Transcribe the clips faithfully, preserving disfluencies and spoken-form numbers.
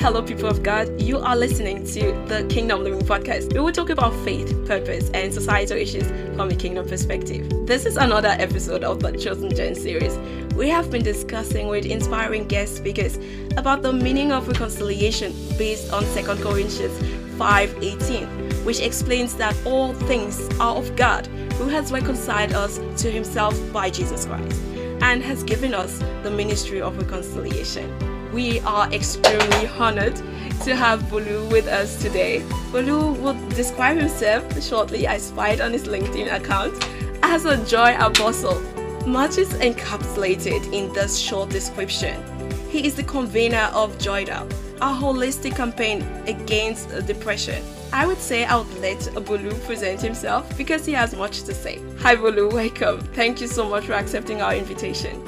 Hello, people of God. You are listening to the Kingdom Living Podcast. We will talk about faith, purpose, and societal issues from a kingdom perspective. This is another episode of the Chosen Gen series. We have been discussing with inspiring guest speakers about the meaning of reconciliation based on Second Corinthians five eighteen, which explains that all things are of God, who has reconciled us to himself by Jesus Christ and has given us the ministry of reconciliation. We are extremely honored to have Bolu with us today. Bolu will describe himself shortly, I spied on his LinkedIn account, as a joy apostle. Much is encapsulated in this short description. He is the convener of Joy Up, a holistic campaign against depression. I would say I would let Bolu present himself because he has much to say. Hi Bolu, welcome. Thank you so much for accepting our invitation.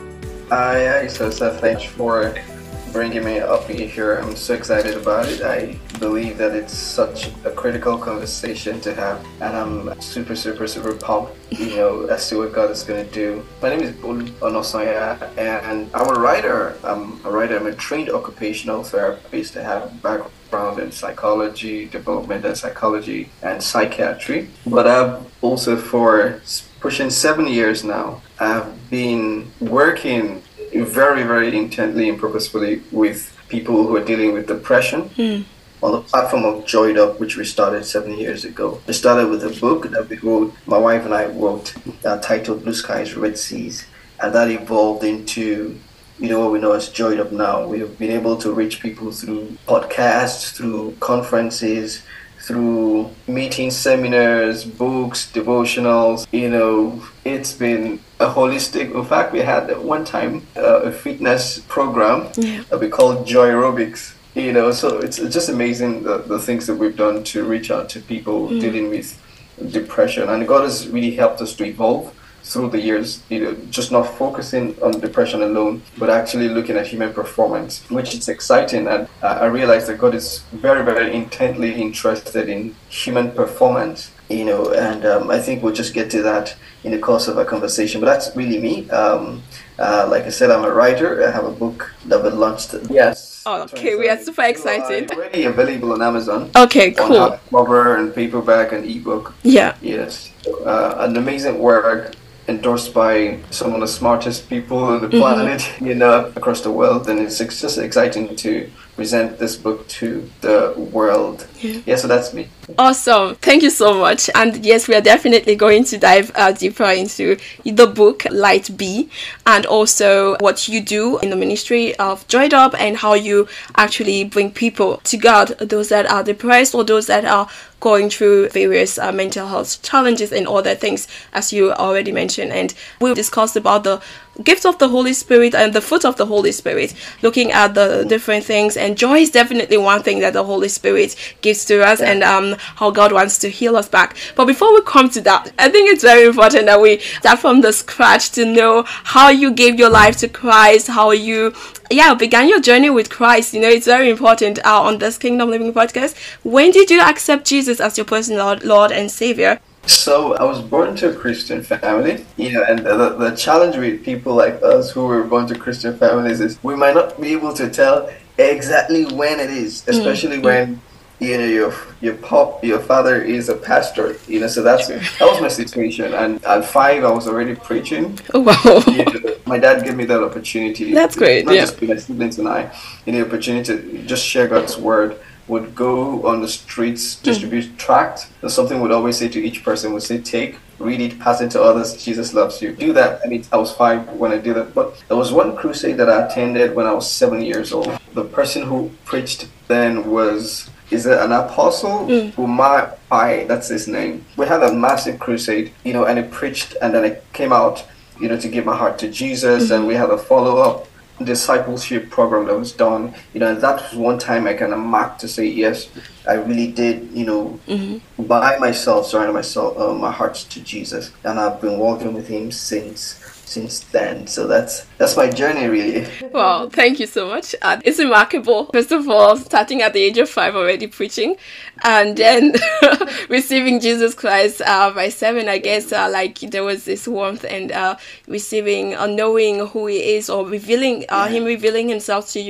Hi, uh, so Seth, thanks for bringing me up here. I'm so excited about it. I believe that it's such a critical conversation to have, and I'm super, super, super pumped, you know, as to what God is going to do. My name is Bolu Onosanya, and I'm a writer. I'm a writer. I'm a trained occupational therapist. I have a background in psychology, developmental psychology, and psychiatry. But I've also, for pushing seven years now, I've been working very, very intently and purposefully with people who are dealing with depression mm. on the platform of Joy Up, which we started seven years ago. We started with a book that we wrote, my wife and I wrote, uh, titled Blue Skies, Red Seas, and that evolved into, you know, what we know as Joy Up now. We've been able to reach people through podcasts, through conferences, through meetings, seminars, books, devotionals. You know, it's been a holistic. In fact, we had at one time uh, a fitness program yeah. that we called Joy Aerobics. You know, so it's, it's just amazing the, the things that we've done to reach out to people mm. dealing with depression. And God has really helped us to evolve through the years, you know, just not focusing on depression alone, but actually looking at human performance, which is exciting. And uh, I realized that God is very, very intently interested in human performance, you know, and um, I think we'll just get to that in the course of our conversation. But that's really me. Um, uh, like I said, I'm a writer. I have a book that we launched. Yes. Oh, okay, we are super excited. Uh, already available on Amazon. Okay, cool. On hardcover and paperback and ebook. Yeah. Yes. Uh, an amazing work, endorsed by some of the smartest people on the planet, mm-hmm. you know, across the world. And it's just exciting to present this book to the world. Yeah, yeah, so that's me. Awesome. Thank you so much. And yes, we are definitely going to dive uh, deeper into the book, Light Be, and also what you do in the ministry of Joy Up and how you actually bring people to God, those that are depressed or those that are going through various uh, mental health challenges and other things, as you already mentioned. And we discussed about the gifts of the Holy Spirit and the fruit of the Holy Spirit, looking at the different things. And joy is definitely one thing that the Holy Spirit gives to us, and um, how God wants to heal us back. But before we come to that, I think it's very important that we start from the scratch to know how you gave your life to Christ, how you yeah, began your journey with Christ. You know, it's very important uh, on this Kingdom Living Podcast. When did you accept Jesus as your personal Lord, Lord and Savior? So I was born to a Christian family, you know, and the, the challenge with people like us who were born to Christian families is we might not be able to tell exactly when it is, especially mm-hmm. when, you know, your your pop, your father is a pastor, you know, so that's that was my situation. And at five, I was already preaching. Oh, wow. You know, my dad gave me that opportunity. That's great. Not yeah. just my siblings and I, you know, the opportunity to just share God's word. Would go on the streets, distribute mm. tracts. That's something we'd always say to each person. Would say, take, read it, pass it to others. Jesus loves you. Do that. I mean, I was five when I did that. But there was one crusade that I attended when I was seven years old. The person who preached then was, is it an apostle? Mm. Umar Pai, that's his name. We had a massive crusade, you know, and he preached, and then I came out, you know, to give my heart to Jesus, mm-hmm. and we had a follow-up discipleship program that was done, you know, and that was one time I kind of marked to say, yes, I really did, you know, mm-hmm. by myself, surrender myself, uh, my heart to Jesus, and I've been walking with him since since then. So that's that's my journey, really. Wow, thank you so much. Uh, it's remarkable. First of all, starting at the age of five already preaching, and then receiving Jesus Christ uh, by seven, I guess, uh, like there was this warmth and uh, receiving, uh, knowing who he is, or revealing, uh, yeah. him revealing himself to you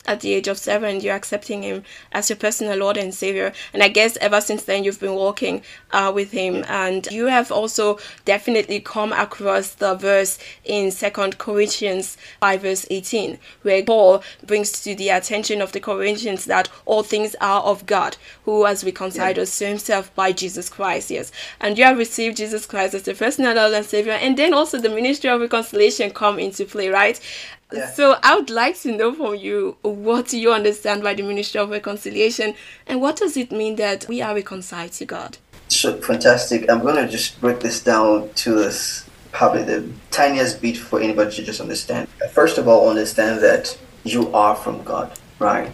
at the age of seven, you're accepting him as your personal Lord and Savior. And I guess ever since then, you've been walking uh, with him. And you have also definitely come across the verse in Second Corinthians five verse eighteen, where Paul brings to the attention of the Corinthians that all things are of God, who has reconciled yeah. us to himself by Jesus Christ. Yes. And you have received Jesus Christ as your personal Lord and Savior. And then also the ministry of reconciliation come into play, right? Yeah. So I would like to know from you, what do you understand by the ministry of reconciliation, and what does it mean that we are reconciled to God? So fantastic. I'm going to just break this down to this, probably the tiniest bit for anybody to just understand. First of all, understand that you are from God, right?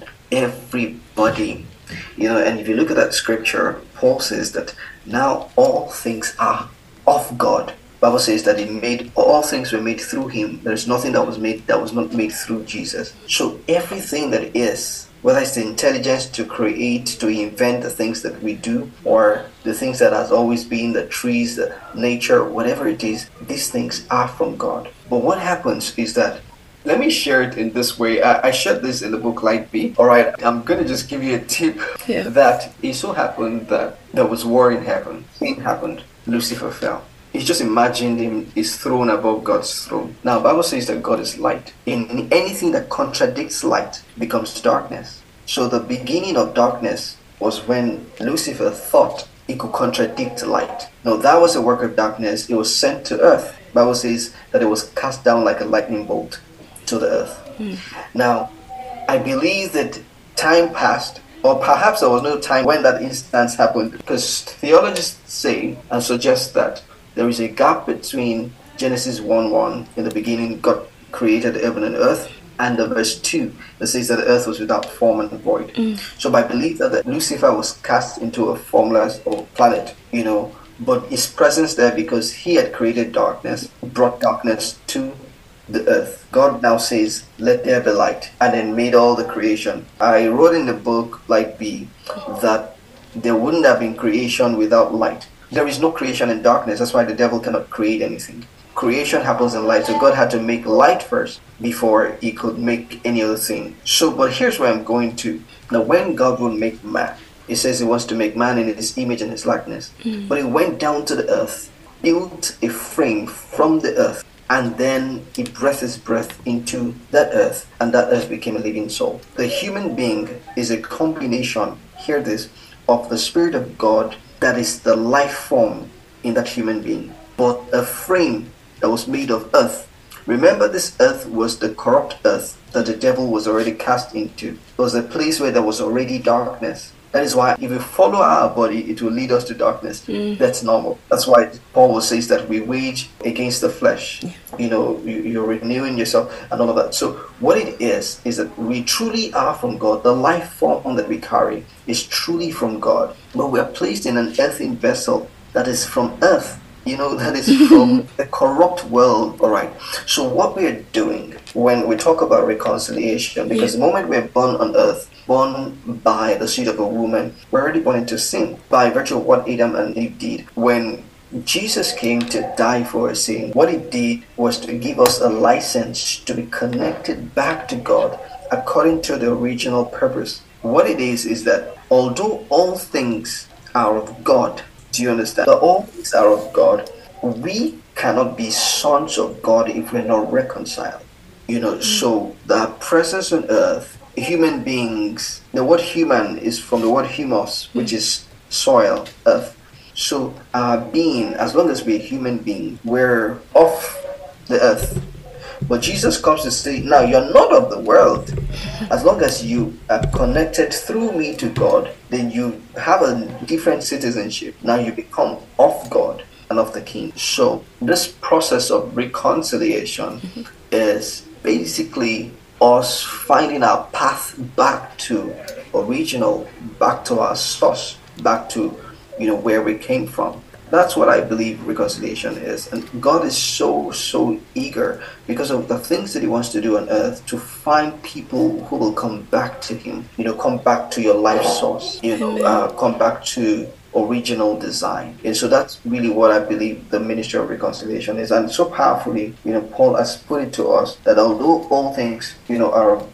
Everybody, you know, and if you look at that scripture, Paul says that now all things are of God. Bible says that he made all things were made through him. There's nothing that was made that was not made through Jesus. So everything that is, whether it's the intelligence to create, to invent the things that we do, or the things that has always been, the trees, the nature, whatever it is, these things are from God. But what happens is that, let me share it in this way. I, I shared this in the book Light Be. All right, I'm going to just give you a tip yeah. that it so happened that there was war in heaven. Sin happened. Lucifer fell. You just imagine him is thrown above God's throne. Now, the Bible says that God is light. In anything that contradicts light becomes darkness. So the beginning of darkness was when Lucifer thought he could contradict light. Now, that was a work of darkness. It was sent to earth. The Bible says that it was cast down like a lightning bolt to the earth. Mm. Now, I believe that time passed, or perhaps there was no time when that instance happened, because theologians say and suggest that there is a gap between Genesis one one, in the beginning God created heaven and earth, and the verse two that says that the earth was without form and void. Mm. So I believe that, that Lucifer was cast into a formless or planet, you know, but his presence there, because he had created darkness, brought darkness to the earth. God now says, let there be light, and then made all the creation. I wrote in the book Light Be that there wouldn't have been creation without light. There is no creation in darkness. That's why the devil cannot create anything. Creation happens in light. So God had to make light first before he could make any other thing. So, but here's where I'm going to. Now, when God will make man, he says he wants to make man in his image and his likeness. Mm. But he went down to the earth, built a frame from the earth, and then he breathed his breath into that earth, and that earth became a living soul. The human being is a combination, hear this, of the Spirit of God, that is the life form in that human being, but a frame that was made of earth. Remember, this earth was the corrupt earth that the devil was already cast into. It was a place where there was already darkness. That is why if we follow our body, it will lead us to darkness. Mm. That's normal. That's why Paul says that we wage against the flesh. You know, you, you're renewing yourself and all of that. So what it is, is that we truly are from God. The life form that we carry is truly from God. But we are placed in an earthen vessel that is from earth. You know, that is from a corrupt world. All right. So what we are doing when we talk about reconciliation, because yeah. the moment we're born on earth, born by the seed of a woman, we're already born into sin by virtue of what Adam and Eve did. When Jesus came to die for our sin, what he did was to give us a license to be connected back to God according to the original purpose. What it is, is that although all things are of God, do you understand? That all things are of God, we cannot be sons of God if we're not reconciled. You know, mm-hmm. so the presence on earth, human beings, the word human is from the word humus, which is soil, earth. So our being, as long as we're human beings, we're off the earth. But Jesus comes to say, now you're not of the world. As long as you are connected through me to God, then you have a different citizenship. Now you become of God and of the King. So this process of reconciliation mm-hmm. is basically us finding our path back to original, back to our source, back to, you know, where we came from. That's what I believe reconciliation is. And God is so, so eager because of the things that he wants to do on earth to find people who will come back to him, you know, come back to your life source, you know, uh, come back to original design. And so that's really what I believe the ministry of reconciliation is. And so powerfully, you know, Paul has put it to us that although all things, you know, are of God,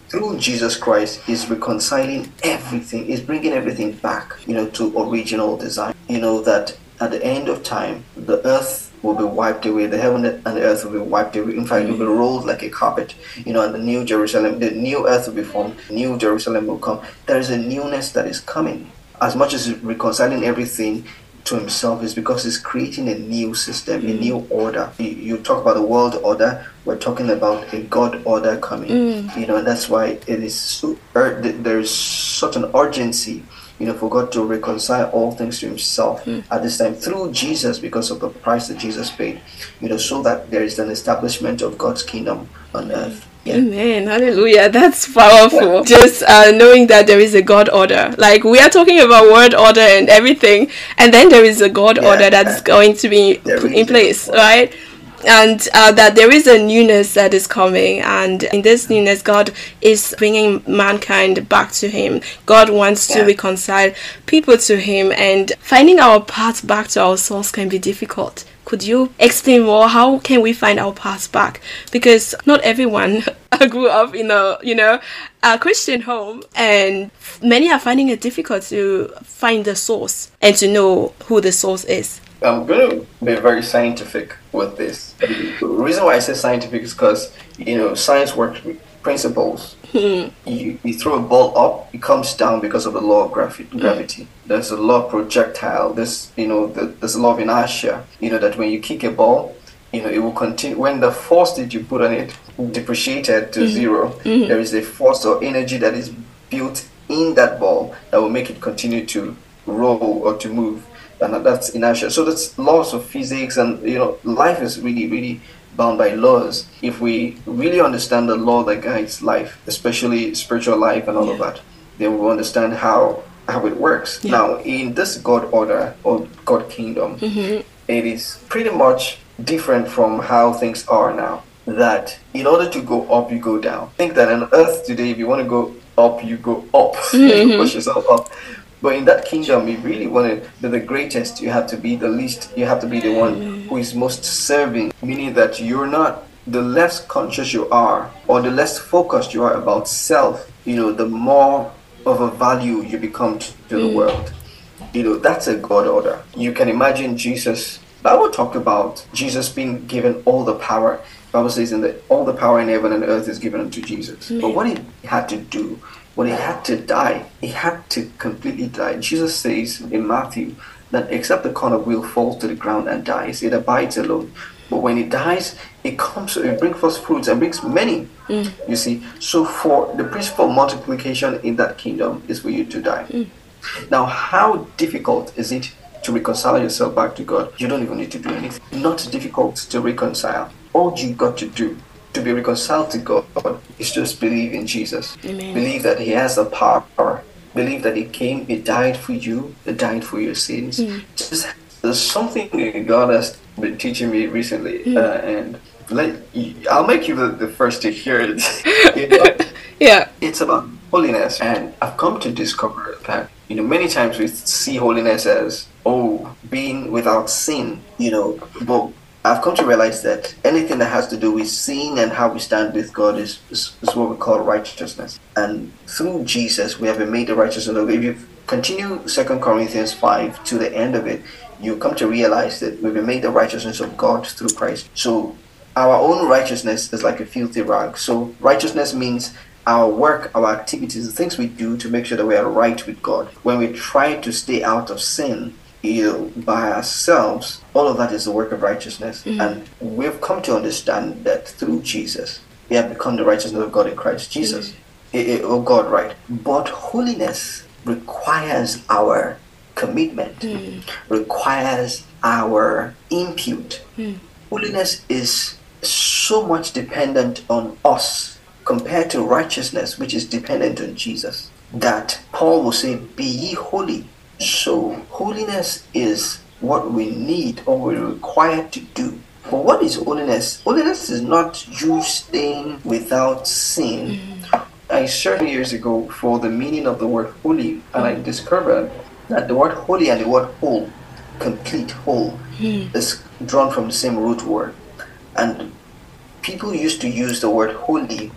through Jesus Christ, is reconciling everything, is bringing everything back, you know, to original design. You know, that at the end of time, the earth will be wiped away, the heaven and the earth will be wiped away. In fact, it will be rolled like a carpet, you know, and the new Jerusalem, the new earth will be formed, new Jerusalem will come. There is a newness that is coming. As much as reconciling everything to himself, is because he's creating a new system, mm. a new order. You, you talk about the world order, we're talking about a God order coming. Mm. You know, and that's why it is so, ur- there is such an urgency, you know, for God to reconcile all things to himself mm. at this time through Jesus, because of the price that Jesus paid, you know, so that there is an establishment of God's kingdom on earth. Yeah. Amen. Hallelujah. That's powerful. Just uh, knowing that there is a God order. Like, we are talking about word order and everything, and then there is a God yeah. order that's going to be put in place, right? And uh, that there is a newness that is coming, and in this newness, God is bringing mankind back to him. God wants yeah. to reconcile people to him, and finding our path back to our source can be difficult. Could you explain more? How can we find our path back? Because not everyone grew up in a, you know, a Christian home, and many are finding it difficult to find the source and to know who the source is. I'm going to be very scientific with this. The reason why I say scientific is because, you know, science works with principles. Hmm. You, you throw a ball up, it comes down because of the law of gravi- gravity. Mm. There's a law of projectile. There's, you know, the, there's a law of inertia. You know, that when you kick a ball, you know, it will continue. When the force that you put on it depreciated to mm-hmm. zero, mm-hmm. there is a force or energy that is built in that ball that will make it continue to roll or to move. And that's inertia. So that's laws of physics, and, you know, life is really, really bound by laws. If we really understand the law that guides life, especially spiritual life and all yeah. of that, then we'll understand how how it works. Yeah. Now, in this God order or God kingdom, mm-hmm. it is pretty much different from how things are now. That in order to go up, you go down. Think that on earth today, if you want to go up, you go up. Mm-hmm. You push yourself up. But in that kingdom, you really want to be the greatest. You have to be the least. You have to be the one who is most serving. Meaning that you're not, the less conscious you are, or the less focused you are about self, you know, the more of a value you become to, to the world. You know, that's a God order. You can imagine Jesus. Bible talk about Jesus being given all the power. Bible says in the all the power in heaven and earth is given unto Jesus. But what he had to do, when he had to die, he had to completely die. Jesus says in Matthew that except the corn of wheel falls to the ground and dies, it abides alone. But when it dies, it comes, it brings forth fruits and brings many. Mm. You see, so for the principle of multiplication in that kingdom is for you to die. Mm. Now, how difficult is it to reconcile yourself back to God? You don't even need to do anything. Not difficult to reconcile. All you got to do to be reconciled to God is just believe in Jesus. Amen. Believe that he has the power. Believe that he came, he died for you, he died for your sins. Mm. Just, there's something God has been teaching me recently, mm. uh, and let, I'll make you the, the first to hear it. You know, yeah. It's about holiness, and I've come to discover that, you know, many times we see holiness as, oh, being without sin, you know, but I've come to realize that anything that has to do with sin and how we stand with God is, is, is what we call righteousness. And through Jesus, we have been made the righteousness of God. If you continue Second Corinthians five to the end of it, you come to realize that we've been made the righteousness of God through Christ. So our own righteousness is like a filthy rag. So righteousness means our work, our activities, the things we do to make sure that we are right with God. When we try to stay out of sin, you know, by ourselves, all of that is the work of righteousness. Mm-hmm. And we've come to understand that through Jesus, we have become the righteousness of God in Christ Jesus. Mm-hmm. It, it, oh God, right. But holiness requires our commitment, mm-hmm. requires our input. Mm-hmm. Holiness is so much dependent on us compared to righteousness, which is dependent on Jesus, that Paul will say, be ye holy. So holiness is what we need or we're required to do. But what is holiness? Holiness is not you staying without sin. Mm. I searched years ago for the meaning of the word holy, and mm. I discovered that the word holy and the word whole, complete, whole, mm. is drawn from the same root word. And people used to use the word holy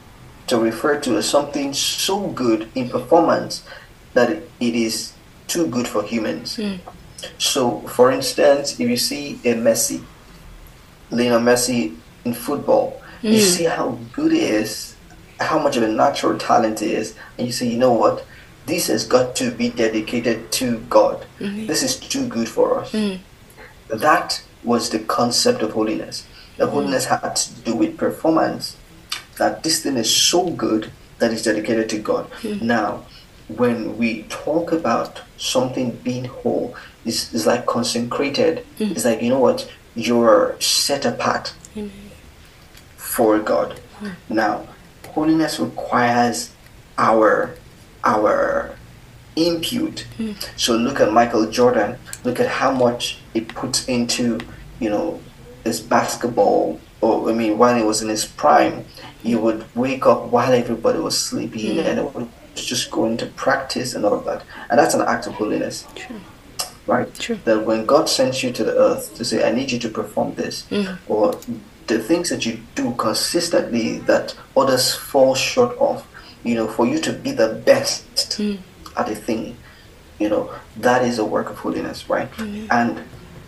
to refer to as something so good in performance that it is too good for humans. Mm. So, for instance, if you see a Messi, Lionel Messi in football, mm. you see how good he is, how much of a natural talent he is, and you say, you know what? This has got to be dedicated to God. Mm-hmm. This is too good for us. Mm. That was the concept of holiness. The mm. holiness had to do with performance. That this thing is so good that it's dedicated to God. Mm. Now, when we talk about something being whole, it's, it's like consecrated. Mm. It's like, you know what? You're set apart mm. for God. Mm. Now, holiness requires our our input. Mm. So look at Michael Jordan. Look at how much he puts into, you know, his basketball. Or I mean, while he was in his prime, he would wake up while everybody was sleeping, mm. and it would just go into practice and all of that. And that's an act of holiness. True. Right? True. That when God sends you to the earth to say, I need you to perform this, mm. or the things that you do consistently that others fall short of, you know, for you to be the best mm. at a thing, you know, that is a work of holiness, right? Mm. And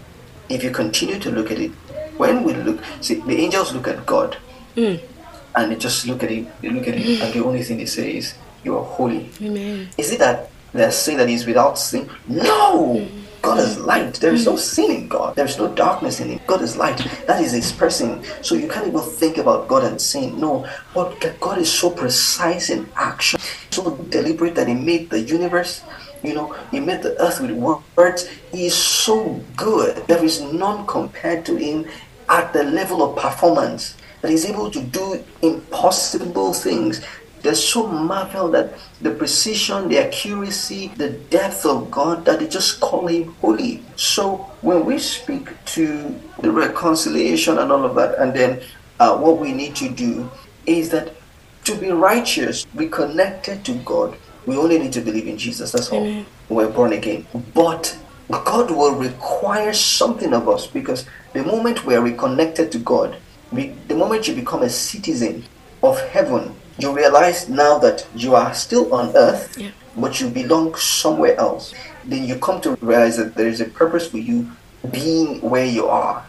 if you continue to look at it, when we look, see, the angels look at God, mm. and they just look at him, they look at him, mm. and the only thing they say is, you are holy. Amen. Is it that they're saying that he's without sin? No! Mm. God is light. There is no sin in God. There is no darkness in him. God is light. That is his person. So you can't even think about God and sin. No. But God is so precise in action, so deliberate that he made the universe. You know, he made the earth with words. He is so good. There is none compared to him at the level of performance. That he's able to do impossible things. They're so marveled at the precision, the accuracy, the depth of God that they just call him holy. So when we speak to the reconciliation and all of that, and then uh, what we need to do is that to be righteous, be connected to God, we only need to believe in Jesus. That's all. Amen. We're born again. But God will require something of us, because the moment we are reconnected to God, we, the moment you become a citizen of heaven, you realize now that you are still on earth, yeah. but you belong somewhere else. Then you come to realize that there is a purpose for you being where you are.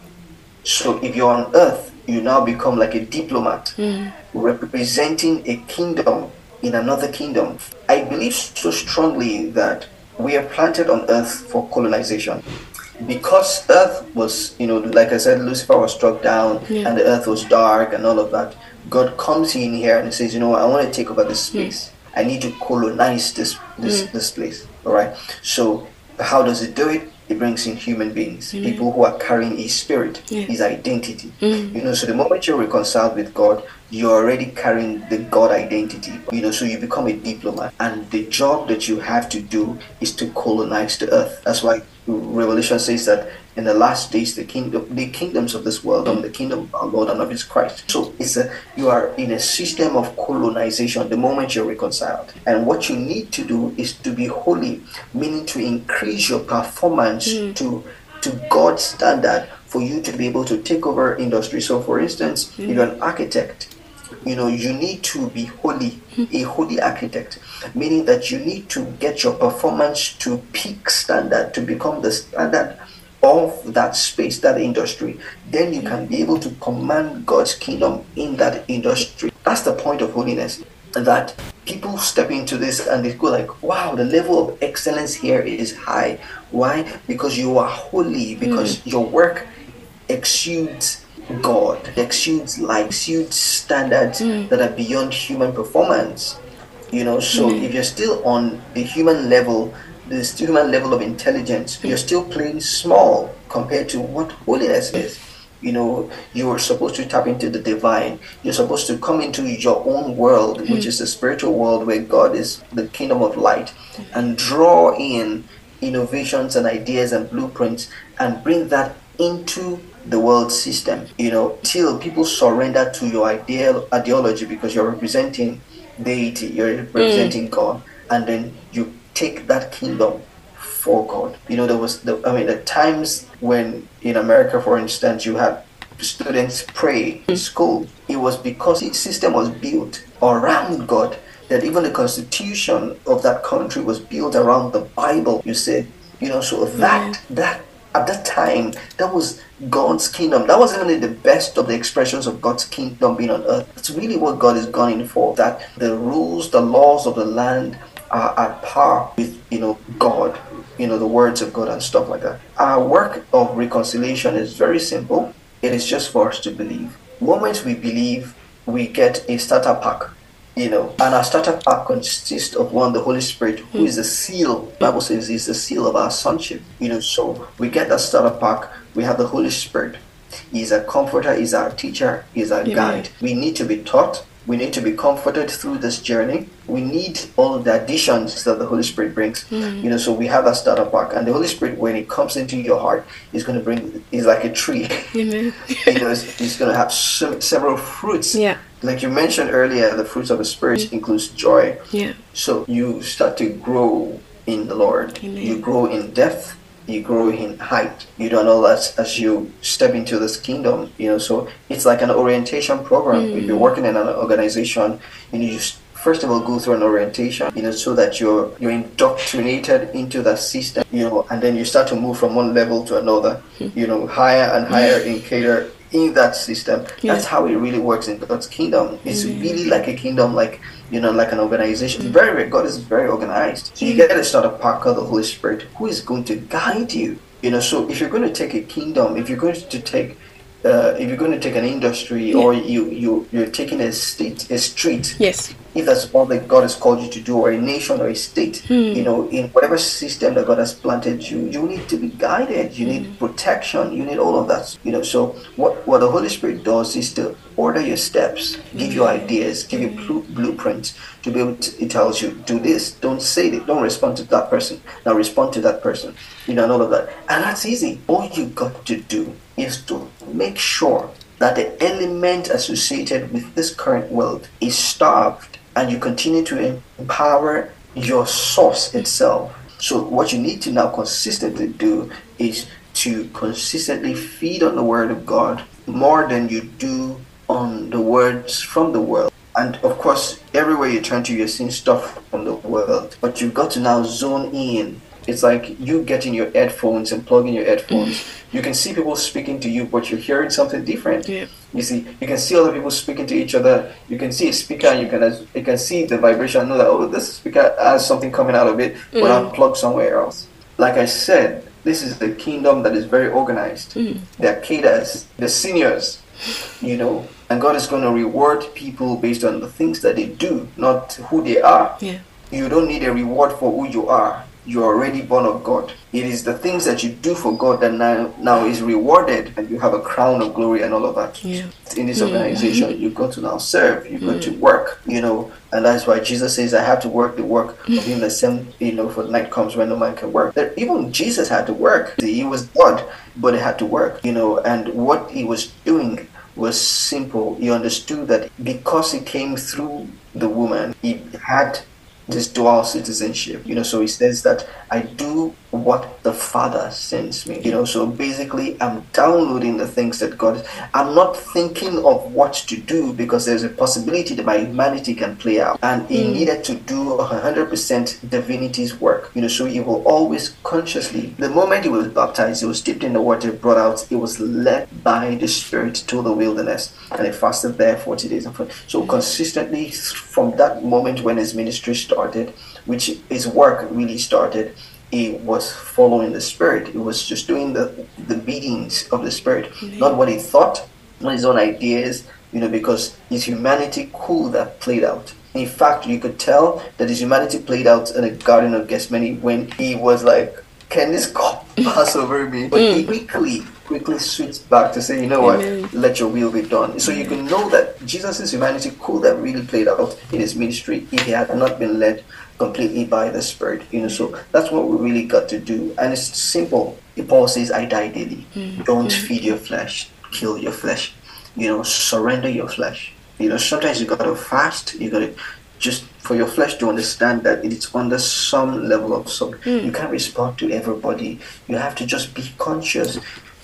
So if you're on earth, you now become like a diplomat, mm. representing a kingdom in another kingdom. I believe so strongly that we are planted on earth for colonization. Because earth was, you know, like I said, Lucifer was struck down, yeah. and the earth was dark and all of that. God comes in here and says, you know what, I want to take over this space. Mm. I need to colonize this this, mm. this place. All right. So how does it do it? It brings in human beings, mm. people who are carrying his spirit, yeah. his identity. Mm. You know, so the moment you're reconciled with God, you're already carrying the God identity. You know, so you become a diplomat, and the job that you have to do is to colonize the earth. That's why Revelation says that in the last days, the kingdom, the kingdoms of this world, and the kingdom of our Lord and of His Christ. So it's a, you are in a system of colonization the moment you're reconciled. And what you need to do is to be holy, meaning to increase your performance mm. to to God's standard for you to be able to take over industry. So, for instance, mm. if you're an architect, you know, you need to be holy, a holy architect, meaning that you need to get your performance to peak standard, to become the standard of that space, that industry. Then you can be able to command God's kingdom in that industry. That's the point of holiness, that people step into this and they go like, wow, the level of excellence here is high. Why? Because you are holy, because mm. your work exudes God, exudes light, exudes standards mm. that are beyond human performance. You know, so mm. if you're still on the human level, the human level of intelligence, mm. you're still playing small compared to what holiness is. You know, you're supposed to tap into the divine. You're supposed to come into your own world, mm. which is the spiritual world where God is the kingdom of light, and draw in innovations and ideas and blueprints and bring that into the world system, you know, till people surrender to your ideal ideology, because you're representing deity, you're representing mm. God, and then you take that kingdom for God. You know, there was the, I mean, the times when in America, for instance, you had students pray in school, it was because the system was built around God, that even the constitution of that country was built around the Bible, you see. You know, so that, that, at that time, that was God's kingdom. That wasn't really the best of the expressions of God's kingdom being on earth. It's really what God is gunning for, that the rules, the laws of the land are at par with, you know, God, you know, the words of God and stuff like that. Our work of reconciliation is very simple. It is just for us to believe. The moment we believe, we get a starter pack. You know, and our starter pack consists of one, the Holy Spirit, who is the seal. The Bible says is the seal of our sonship. You know, so we get that starter pack. We have the Holy Spirit. He's a comforter, he's our teacher, he's our Amen. Guide. We need to be taught. We need to be comforted through this journey. We need all of the additions that the Holy Spirit brings. Mm. You know, so we have that starter pack. And the Holy Spirit, when it comes into your heart, is going to bring, is like a tree. Amen. You know, it's, it's going to have some, several fruits. Yeah. Like you mentioned earlier, the fruits of the Spirit mm. includes joy. Yeah. So you start to grow in the Lord. Amen. You grow in depth. You grow in height. You don't know that as you step into this kingdom, you know, so it's like an orientation program. Mm. If you're working in an organization, you need to first of all go through an orientation, you know, so that you're you're indoctrinated into that system, you know, and then you start to move from one level to another, you know, higher and higher in cater in that system. Yeah. That's how it really works in God's kingdom. It's mm. really like a kingdom, like, you know, like an organization. Mm. Very, very, God is very organized. So you get to start a part called the Holy Spirit, who is going to guide you. You know, so if you're going to take a kingdom, if you're going to take, uh, if you're going to take an industry, yeah. or you you you're taking a state, a street. Yes. If that's all that God has called you to do, or a nation or a state, mm. you know, in whatever system that God has planted you, you need to be guided. You mm. need protection. You need all of that. You know, so what what the Holy Spirit does is to order your steps, give you ideas, give you blu- blueprints to be able to. It tells you, do this, don't say it, don't respond to that person. Now respond to that person. You know, and all of that, and that's easy. All you got to do is to make sure that the element associated with this current world is starved, and you continue to empower your source itself. So what you need to now consistently do is to consistently feed on the word of God more than you do on the words from the world. And of course, everywhere you turn to, you're seeing stuff from the world, but you've got to now zone in. It's like you getting your headphones and plugging your headphones. You can see people speaking to you, but you're hearing something different. Yeah. You see, you can see other people speaking to each other. You can see a speaker, and you can you can see the vibration. Know that, oh, this speaker has something coming out of it, mm. but I'm plugged somewhere else. Like I said, this is the kingdom that is very organized. Mm. The cadres, the seniors, you know, and God is going to reward people based on the things that they do, not who they are. Yeah. You don't need a reward for who you are. You're already born of God. It is the things that you do for God that now now is rewarded, and you have a crown of glory and all of that. Yeah. In this organization, mm-hmm. you've got to now serve, you've got mm-hmm. to work, you know, and that's why Jesus says, I have to work the work of him the same, you know, for the night comes when no man can work. That even Jesus had to work. He was God, but he had to work, you know, and what he was doing was simple. He understood that because he came through the woman, he had this dual citizenship, you know, so he says that I do what the Father sends me, you know, so basically I'm downloading the things that God, I'm not thinking of what to do because there's a possibility that my humanity can play out, and he mm. needed to do one hundred percent divinity's work, you know, so he will always consciously, the moment he was baptized, he was dipped in the water, brought out, he was led by the Spirit to the wilderness, and he fasted there forty days and forty. So consistently from that moment when his ministry started, which his work really started, he was following the Spirit. He was just doing the the beatings of the Spirit, mm-hmm. not what he thought, not his own ideas, you know, because his humanity could have played out. In fact, you could tell that his humanity played out in the Garden of Gethsemane when he was like, can this cup pass over me? But he quickly, quickly switched back to say, you know what, Amen. Let your will be done. So you can know that Jesus' humanity could have really played out in his ministry if he had not been led completely by the Spirit, you know. So that's what we really got to do, and it's simple. Paul says, I die daily. Mm-hmm. Don't feed your flesh, kill your flesh, you know, surrender your flesh. You know, sometimes you gotta fast, you gotta just for your flesh to understand that it's under some level of suffering. Mm. You can't respond to everybody. You have to just be conscious.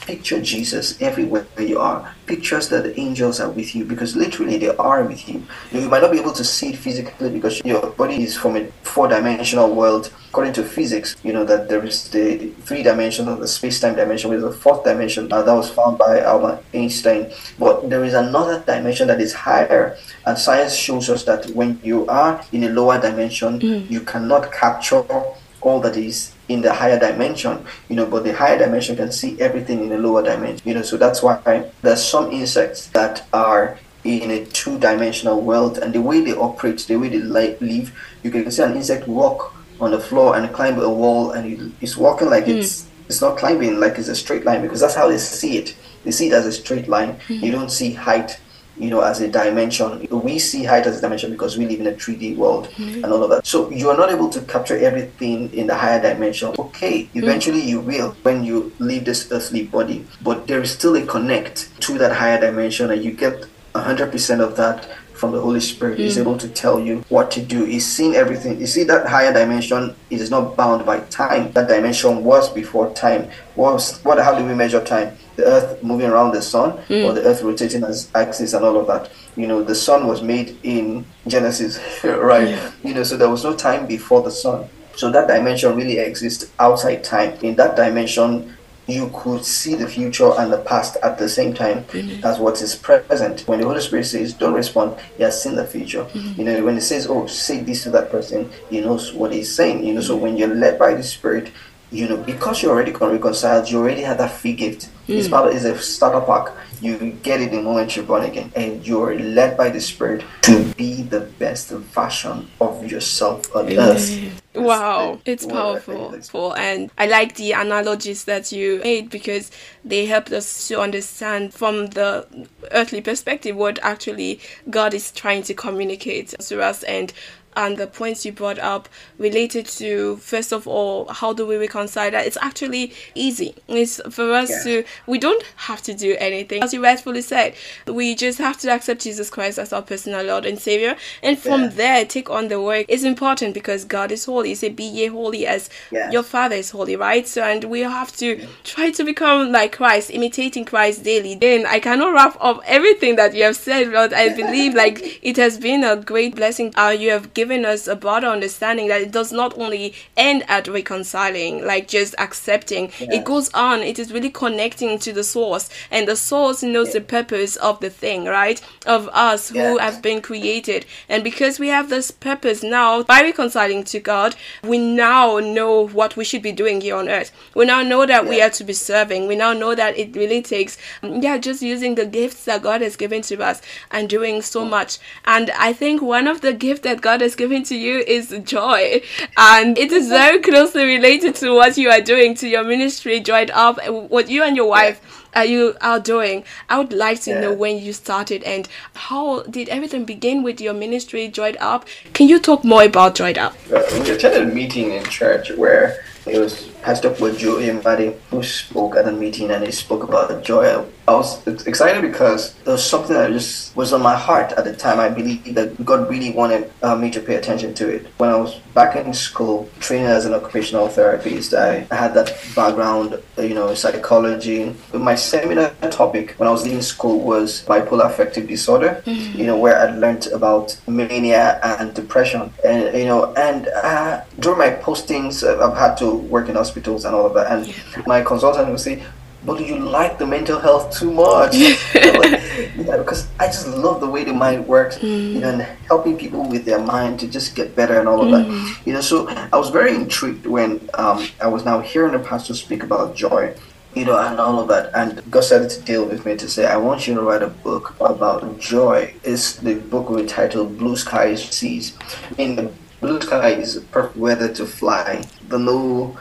picture Jesus everywhere you are. Pictures that the angels are with you, because literally they are with you. You, you might not be able to see it physically because your body is from a four-dimensional world. According to physics, you know that there is the three-dimensional, the space-time dimension, with the fourth dimension uh, that was found by Albert Einstein. But there is another dimension that is higher, and science shows us that when you are in a lower dimension, mm. you cannot capture all that is in the higher dimension, you know, but the higher dimension can see everything in the lower dimension, you know, so that's why there's some insects that are in a two-dimensional world, and the way they operate, the way they live, you can see an insect walk on the floor and climb a wall, and it's walking like mm. it's it's not climbing like it's a straight line, because that's how they see it. They see it as a straight line. Mm. You don't see height, you know, as a dimension. We see height as a dimension because we live in a three D world mm-hmm. and all of that. So you are not able to capture everything in the higher dimension. Okay, eventually mm-hmm. you will when you leave this earthly body, but there is still a connect to that higher dimension, and you get one hundred percent of that from the Holy Spirit. Mm. Is able to tell you what to do. He's seen everything. You see, that higher dimension is not bound by time. That dimension was before time. Was what? How do we measure time? The earth moving around the sun, mm. or the earth rotating as axis and all of that. You know, the sun was made in Genesis, right? Yeah. You know, so there was no time before the sun. So that dimension really exists outside time. In that dimension, you could see the future and the past at the same time mm-hmm. as what is present. When the Holy Spirit says, don't respond, he has seen the future. Mm-hmm. You know, when he says, oh, say this to that person, he knows what he's saying. You know, so when you're led by the Spirit, you know, because you're already reconciled, you already have that free gift. Mm. It's part of, it's a starter pack. You get it the moment you're born again, and you're led by the Spirit to be the best version of yourself on mm. earth. Wow, it's powerful. And I like the analogies that you made, because they helped us to understand from the earthly perspective what actually God is trying to communicate to us. And And the points you brought up related to, first of all, how do we reconcile that? It's actually easy. It's for us yeah. to, we don't have to do anything. As you rightfully said, we just have to accept Jesus Christ as our personal Lord and Savior. And from yeah. there, take on the work. It's important because God is holy. He said, be ye holy as yes. your Father is holy, right? So, and we have to yeah. try to become like Christ, imitating Christ daily. Then I cannot wrap up everything that you have said, Lord. I believe like it has been a great blessing. Uh, you have given us a broader understanding that it does not only end at reconciling, like just accepting. Yeah. It goes on. It is really connecting to the source, and the source knows yeah. the purpose of the thing, right? Of us who yeah. have been created. And because we have this purpose now, by reconciling to God, we now know what we should be doing here on earth. We now know that yeah. we are to be serving. We now know that it really takes, yeah, just using the gifts that God has given to us and doing so much. And I think one of the gifts that God has given to you is joy, and it is very closely related to what you are doing, to your ministry, Joyed Up, what you and your wife are you are doing. I would like to yeah. know when you started and how did everything begin with your ministry, Joyed Up. Can you talk more about Joyed Up? Uh, we attended a meeting in church where it was Pastor Joe Imadi who spoke at a meeting, and he spoke about joy. I was excited because there was something that just was on my heart at the time. I believe that God really wanted uh, me to pay attention to it. When I was back in school, training as an occupational therapist, I, I had that background, you know, psychology. My seminar topic when I was leaving school was bipolar affective disorder, mm-hmm. you know, where I learned about mania and depression. And, you know, and uh, during my postings, uh, I've had to work in hospitals and all of that. And yeah. my consultant would say, but do you like the mental health too much? You know, like, yeah, because I just love the way the mind works, mm. you know, and helping people with their mind to just get better and all of mm. that. You know, so I was very intrigued when um, I was now hearing the pastor speak about joy, you know, and all of that. And God started to deal with me to say, I want you to write a book about joy. It's the book we titled Blue Skies Seas. I mean, the blue sky is perfect weather to fly. The no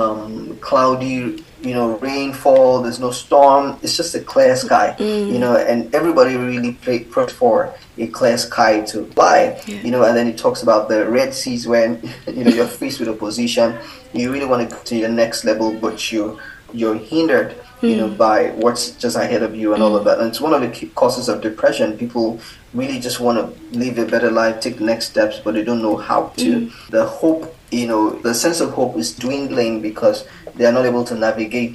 um, cloudy, you know, rainfall, there's no storm, it's just a clear sky, mm. you know, and everybody really pray, pray for a clear sky to fly, yeah. you know, and then it talks about the Red Seas when, you know, you're faced with opposition, you really want to go to your next level, but you, you're hindered, mm. you know, by what's just ahead of you and mm. all of that. And it's one of the key causes of depression. People really just want to live a better life, take the next steps, but they don't know how to. Mm. The hope, you know, the sense of hope is dwindling because they are not able to navigate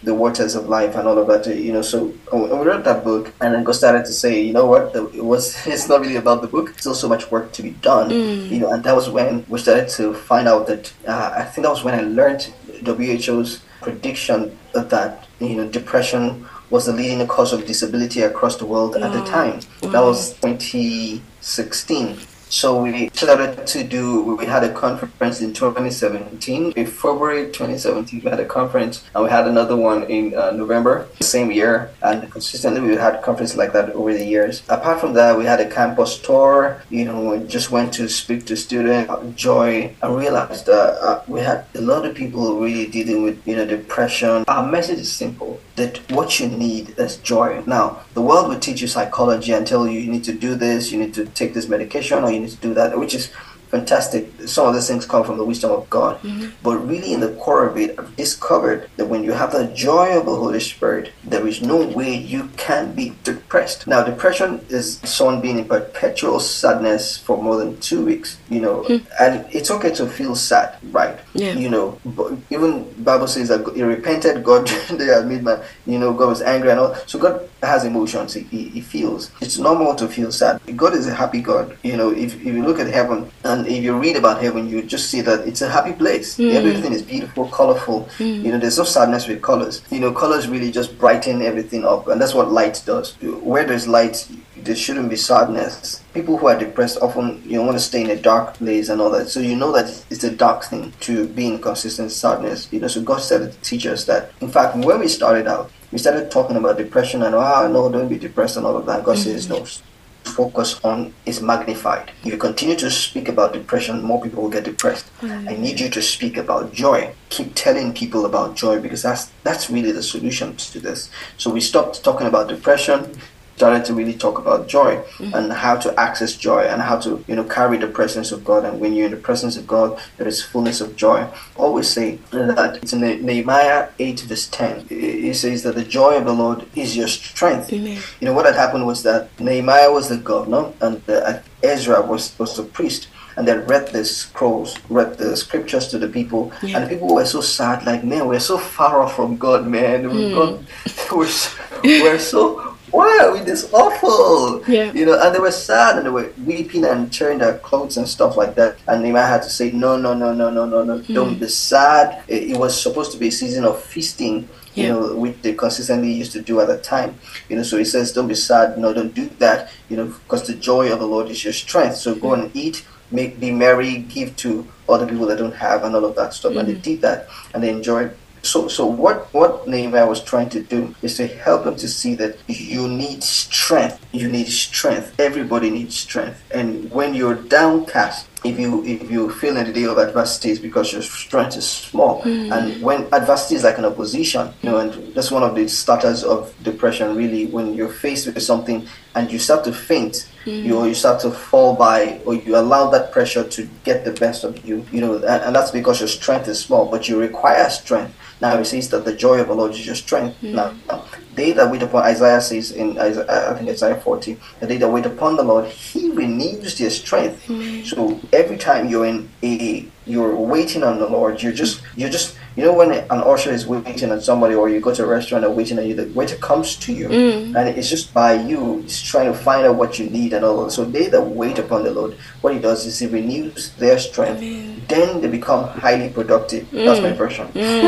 the waters of life and all of that. You know, so we read that book, and then God started to say, you know what, it was it's not really about the book. Still so much work to be done. Mm. You know, and that was when we started to find out that uh, I think that was when I learned W H O's prediction that, you know, depression was the leading cause of disability across the world wow. at the time. Wow. That was twenty sixteen. So we started to do, we had a conference in twenty seventeen. In February twenty seventeen, we had a conference, and we had another one in uh, November, the same year. And consistently, we had conferences like that over the years. Apart from that, we had a campus tour. You know, we just went to speak to students, joy, and realized that uh, we had a lot of people really dealing with, you know, depression. Our message is simple, that what you need is joy. Now, the world will teach you psychology and tell you you need to do this, you need to take this medication, or you need to do that, which is fantastic. Some of those things come from the wisdom of God. Mm-hmm. But really in the core of it, I've discovered that when you have the joy of the Holy Spirit, there is no way you can be depressed. Now, depression is someone being in perpetual sadness for more than two weeks, you know, mm-hmm. and it's okay to feel sad, right? Yeah. You know, but even Bible says that he repented, God, they had made man, you know, God was angry and all. So God has emotions, he, he, he feels. It's normal to feel sad. God is a happy God. You know, if, if you look at heaven, and if you read about heaven, you just see that it's a happy place. Mm. Everything is beautiful, colorful. Mm. You know, there's no sadness with colors. You know, colors really just brighten everything up, and that's what light does. Where there's light, there shouldn't be sadness. People who are depressed often, you know, want to stay in a dark place and all that. So you know that it's a dark thing to be in consistent sadness. You know, so God started to teach us that. In fact, when we started out, we started talking about depression and, ah, no, don't be depressed and all of that. God mm-hmm. says, no, focus on is magnified. If you continue to speak about depression, more people will get depressed. Mm-hmm. I need you to speak about joy. Keep telling people about joy, because that's that's really the solution to this. So we stopped talking about depression, started to really talk about joy mm-hmm. and how to access joy and how to, you know, carry the presence of God. And when you're in the presence of God, there is fullness of joy. I always say that it's in Nehemiah eight verse ten. It says that the joy of the Lord is your strength. Amen. You know, what had happened was that Nehemiah was the governor and uh, Ezra was, was the priest. And they read the scrolls, read the scriptures to the people. Yeah. And the people were so sad, like, man, we're so far off from God, man. Mm. God, we're, so, we're so... Why are we this awful? Yeah. You know, and they were sad and they were weeping and tearing their clothes and stuff like that. And Nehemiah had to say, no, no, no, no, no, no, no, mm. don't be sad. It, it was supposed to be a season of feasting, you yeah. know, which they consistently used to do at the time. You know, so he says, don't be sad. No, don't do that, you know, because the joy of the Lord is your strength. So go and eat, make, be merry, give to other people that don't have and all of that stuff. Mm. And they did that and they enjoyed. So, so what, what Nehemiah was trying to do is to help them to see that you need strength. You need strength. Everybody needs strength. And when you're downcast, if you if you feel in the day of adversity, it's because your strength is small. Mm. And when adversity is like an opposition, you know, and that's one of the starters of depression, really, when you're faced with something and you start to faint, mm. you or you start to fall by, or you allow that pressure to get the best of you, you know, and, and that's because your strength is small, but you require strength. Now it says that the joy of the Lord is your strength. Mm. Now, now, they that wait upon, Isaiah says in Isaiah, I think Isaiah forty, that they that wait upon the Lord, He renews their strength. Mm. So every time you're in a, you're waiting on the Lord, you're just, you're just, you know, when an usher is waiting on somebody, or you go to a restaurant and waiting on you, the waiter comes to you, mm. and it's just by you, it's trying to find out what you need and all that. So they that wait upon the Lord, what He does is He renews their strength. Amen. Then they become highly productive. Mm. That's my version.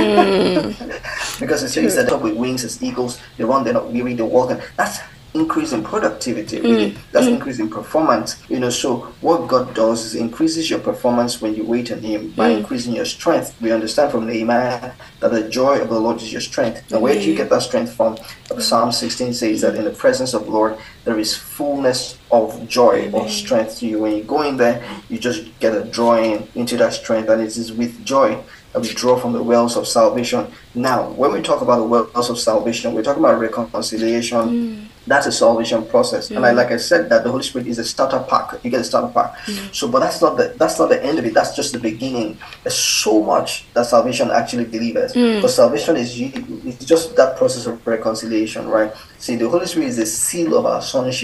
Mm. Because it says that up with wings as eagles, they run, they're not weary, they walk. And that's increase in productivity, really. Mm. That's mm. increase in performance. You know, so what God does is increases your performance when you wait on Him by mm. increasing your strength. We understand from Nehemiah that the joy of the Lord is your strength. Now, where do you get that strength from? Psalm sixteen says that in the presence of the Lord there is fullness of joy or strength to you. When you go in there, you just get a drawing into that strength, and it is with joy that we draw from the wells of salvation. Now, when we talk about the wells of salvation, we're talking about reconciliation. Mm. That's a salvation process. Mm. And I, like I said, that the Holy Spirit is a starter pack. You get a starter pack. Mm. So, but that's not the that's not the end of it. That's just the beginning. There's so much that salvation actually delivers. Mm. Because salvation is it's just that process of reconciliation, right? See, the Holy Spirit is the seal of our sonship.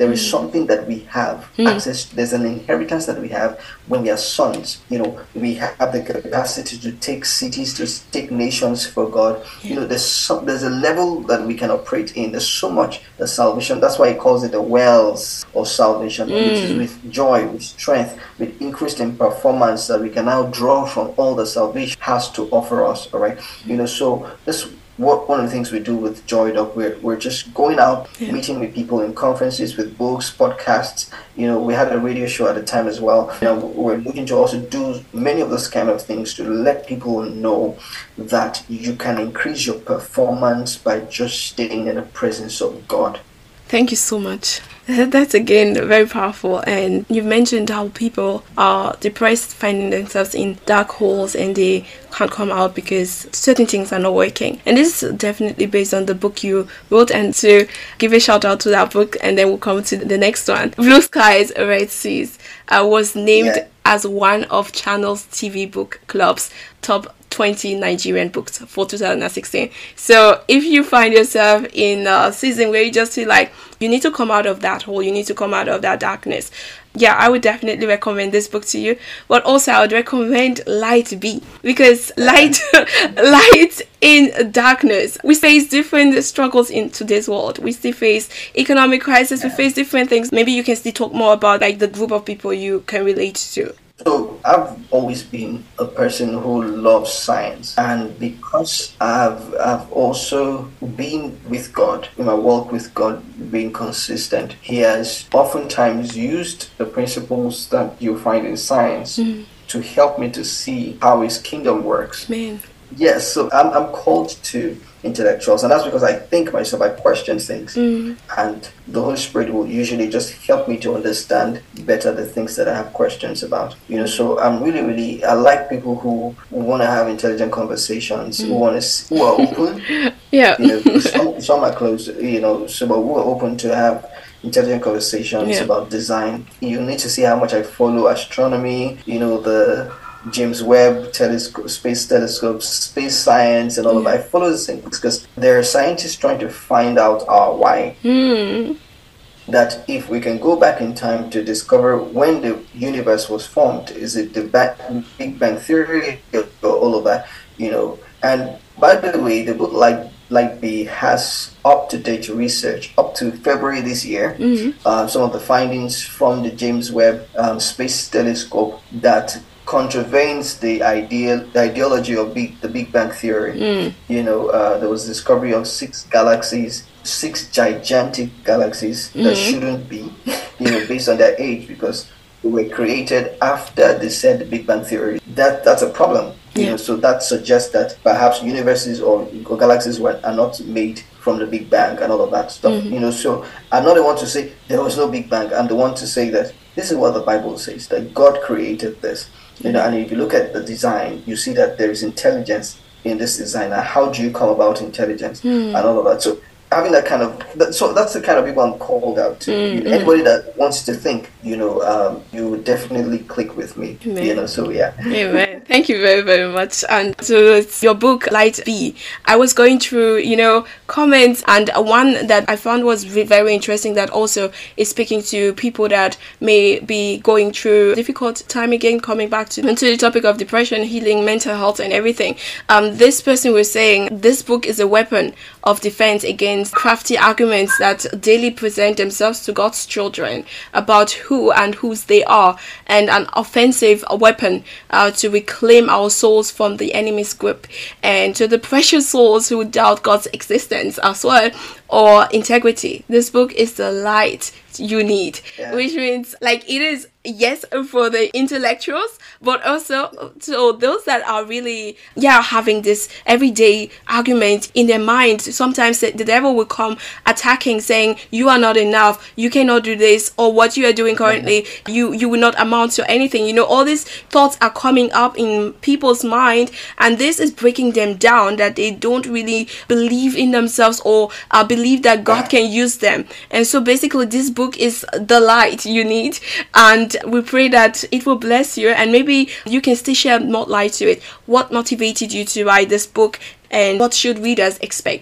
There is something that we have Mm. access. There's an inheritance that we have when we are sons. You know, we have the capacity to take cities, to take nations for God. You know, there's some, there's a level that we can operate in. There's so much the salvation. That's why he calls it the wells of salvation, which is with joy, with strength, with increase in performance that we can now draw from all the salvation has to offer us. All right, you know, so this. What one of the things we do with Joy Doc, we're we're just going out, Yeah. meeting with people in conferences, with books, podcasts. You know, we had a radio show at the time as well. You know, we're looking to also do many of those kind of things to let people know that you can increase your performance by just staying in the presence of God. Thank you so much. That's again very powerful. And you've mentioned how people are depressed, finding themselves in dark holes, and they can't come out because certain things are not working. And this is definitely based on the book you wrote. And to give a shout out to that book, and then we'll come to the next one. Blue Skies, Red Seas uh, was named Yeah. as one of Channel's T V Book Club's top twenty Nigerian books for two thousand sixteen. So if you find yourself in a season where you just feel like you need to come out of that hole, you need to come out of that darkness, yeah, I would definitely recommend this book to you. But also I would recommend Light Be, because light light in darkness. We face different struggles in today's world. We still face economic crisis, we face different things. Maybe you can still talk more about like the group of people you can relate to. So I've always been a person who loves science, and because I've I've also been with God in my walk with God, being consistent, He has oftentimes used the principles that you find in science mm. to help me to see how His kingdom works. Man. Yes, so I'm I'm called to intellectuals, and that's because I think myself, I question things, mm. and the Holy Spirit will usually just help me to understand better the things that I have questions about. You know, so I'm really, really, I like people who want to have intelligent conversations, mm. who want to, who are open. Yeah. You know, some some are close, you know, so but who are open to have intelligent conversations yeah. about design. You need to see how much I follow astronomy. You know, the James Webb telescope, space telescopes, space science, and all of that. I follow these things because there are scientists trying to find out our why. Mm. That if we can go back in time to discover when the universe was formed, is it the Big Bang Theory or all of that, you know? And by the way, the book Light Light Be has up-to-date research up to February this year. Mm-hmm. Uh, some of the findings from the James Webb um, Space Telescope that contravenes the ideal the ideology of big, the Big Bang Theory. Mm. You know, uh, there was discovery of six galaxies, six gigantic galaxies mm-hmm. that shouldn't be, you know, based on their age, because they were created after they said the Big Bang Theory. That that's a problem. You yeah. know, so that suggests that perhaps universes or, or galaxies were are not made from the Big Bang and all of that stuff. Mm-hmm. You know, so I'm not the one to say there was no Big Bang. I'm the one to say that this is what the Bible says, that God created this. You know, and if you look at the design, you see that there is intelligence in this design. And how do you come about intelligence mm. and all of that? So having that kind of, that, so that's the kind of people I'm called out to. Mm, you know, mm. Anybody that wants to think, you know, um, you would definitely click with me. Amen. You know, so yeah. Amen. Thank you very, very much. And so it's your book, Light Be. I was going through, you know, comments, and one that I found was very interesting that also is speaking to people that may be going through difficult time again, coming back to into the topic of depression, healing, mental health, and everything. Um, this person was saying this book is a weapon of defense against crafty arguments that daily present themselves to God's children about who and whose they are, and an offensive weapon uh, to reclaim our souls from the enemy's grip, and to the precious souls who doubt God's existence as well, or integrity. This book is the light you need, yeah. which means like it is, yes, for the intellectuals, but also to those that are really, yeah, having this everyday argument in their mind. Sometimes the, the devil will come attacking, saying, you are not enough, you cannot do this, or what you are doing currently, mm-hmm. you, you will not amount to anything. You know, all these thoughts are coming up in people's mind, and this is breaking them down, that they don't really believe in themselves or uh, believe that God can use them. And so basically this book is the light you need, and we pray that it will bless you, and maybe you can still share more light to it. What motivated you to write this book, and what should readers expect?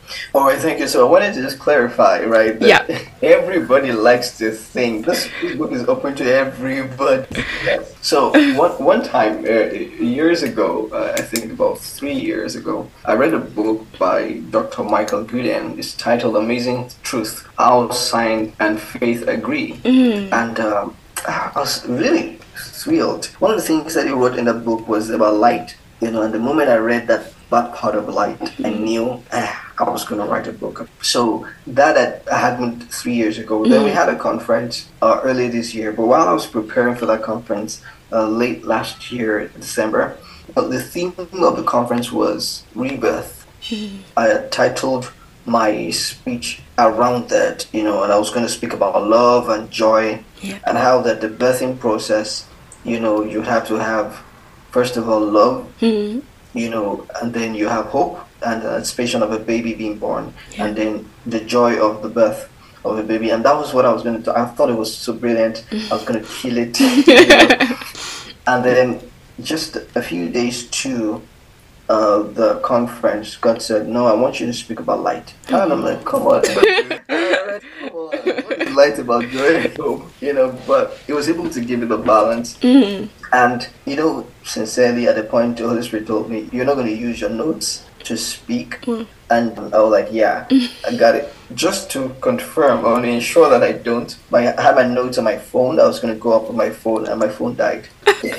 All right, thank you. So I wanted to just clarify, right? That Yeah. everybody likes to think this, this book is open to everybody. Yes. So one one time uh, years ago, uh, I think about three years ago, I read a book by Doctor Michael Gooden. It's titled "Amazing Truth: How Science and Faith Agree," Mm. and um, I was really thrilled. One of the things that he wrote in the book was about light. You know, and the moment I read that that part of light, I knew ah, I was going to write a book. So that had, happened three years ago. Then we had a conference uh, early this year. But while I was preparing for that conference uh, late last year, December, uh, the theme of the conference was rebirth. I had titled my speech around that, you know, and I was going to speak about love and joy, Yeah. and how that the birthing process, you know, you have to have, first of all, love, Mm. you know, and then you have hope and the anticipation of a baby being born, Yeah. and then the joy of the birth of a baby. And that was what I was going to do. I thought it was so brilliant. I was going to kill it. You know? And then just a few days to uh, the conference, God said, no, I want you to speak about light. And I'm like, come on. Alright, come on. What is light about joy and hope? You know, but he was able to give it a balance. Mm. And, you know, sincerely, at the point the Holy Spirit told me, you're not going to use your notes to speak. Mm. And I was like, yeah, I got it. Just to confirm, I want to ensure that I don't. My, I had my notes on my phone. I was going to go up with my phone, and my phone died.